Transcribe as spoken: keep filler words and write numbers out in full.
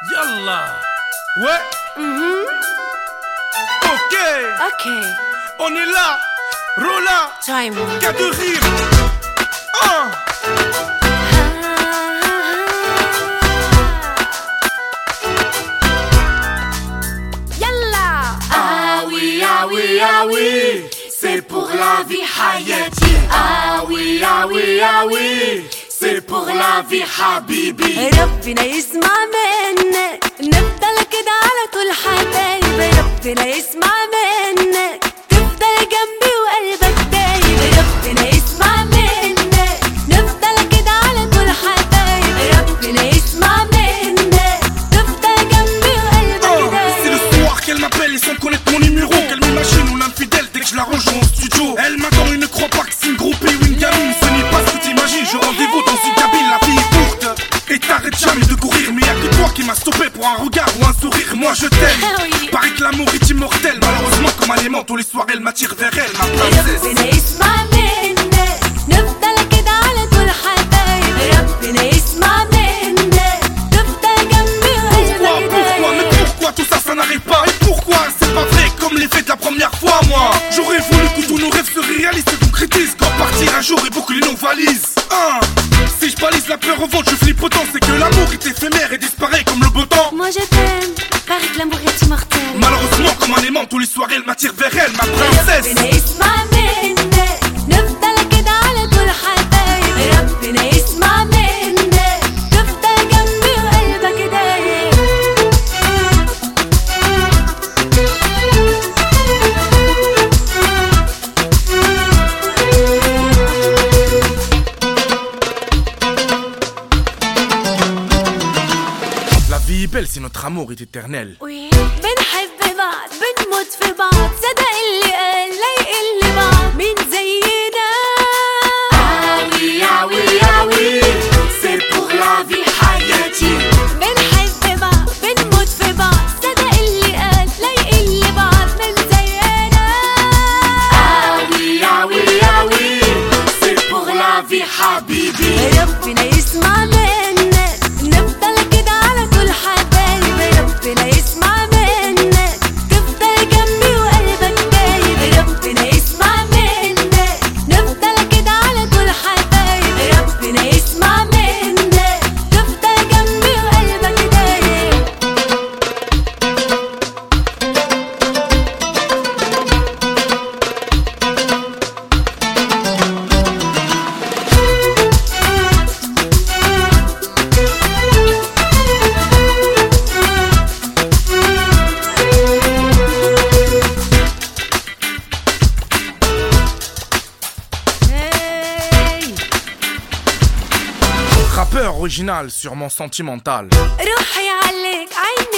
Yallah. Ouais. Mhm. Ok. Ok. On est là. Rola. Time. Cas de rire. Un. Yallah. Ah oui, ah oui, ah oui, c'est pour la vie Hayati. Ah oui, ah oui, ah oui, c'est pour la vie Habibi. ربنا يسمع منك، نفضل كده على طول حبايب. ربنا يسمع منك، تفضل جنبي وقلبك دايب. ربنا يسمع منك، نفضل كده على طول حبايب. ربنا يسمع منك، تفضل جنبي وقلبك دايب. C'est le soir qu'elle m'appelle et sans connaître mon numéro, qu'elle m'imagine mon infidèle dès que je la rejoins au studio. Elle m'attend et ne croit pas que c'est une groupie ou une gamine. Ce n'est pas ce que t'imagines, je rendez-vous dans une cabine. La vie est courte et t'arrêtes jamais de courir. Mais y'a que toi qui m'as stoppé pour un regard ou un sourire. Moi je t'aime, Ah oui. paraît que l'amour est immortel. Malheureusement comme un aimant, tous les soirs elle m'attire vers elle, ma princesse. ربنا يسمع منك، نفضل كده على طول حبايب. ربنا يسمع منك، تفضل جنبي Pourquoi, وقلبك pourquoi, mais دايب. pourquoi tout ça, ça n'arrive pas? Et pourquoi c'est pas vrai comme l'effet de la première fois, moi? J'aurais voulu que tous nos rêves se réalisent, donc critique quand partir un jour et boucler nos valises. Hein? Si je balise la peur au ventre, je flippe autant, c'est que l'amour est éphémère et disparaît comme le beau temps. Moi je t'aime, paraît que l'amour est immortel. Malheureusement, comme un aimant, tous les soirs elle m'attire vers elle, ma princesse. ربنا يسمع منك، نفضل كده على طول حبايب. ربنا يسمع منك، تفضل جنبي وقلبك دايب. La vie est belle si notre amour est éternel. Oui. بنحب بعض، بنموت في بعض. صدق اللي قال لا يقل بعض. مين زينا؟ Ah oui, ah oui, ah oui, c'est pour la vie Hayati. بنحب بعض، بنموت في بعض. صدق اللي قال لا يقل بعض. مين زينا؟ Ah oui, ah oui, ah oui, c'est pour la vie Habibi. ربنا يسمع منك، نفضل كده على طول حبايب. ربنا يسمع منك، تفضل جنبي وقلبك دايب. ربنا يسمع منك، نفضل كده على طول حبايب. ربنا يسمع منك، تفضل جنبي وقلبك دايب. Hey. Rappeur original, sûrement sentimental. روحي عليك، عيني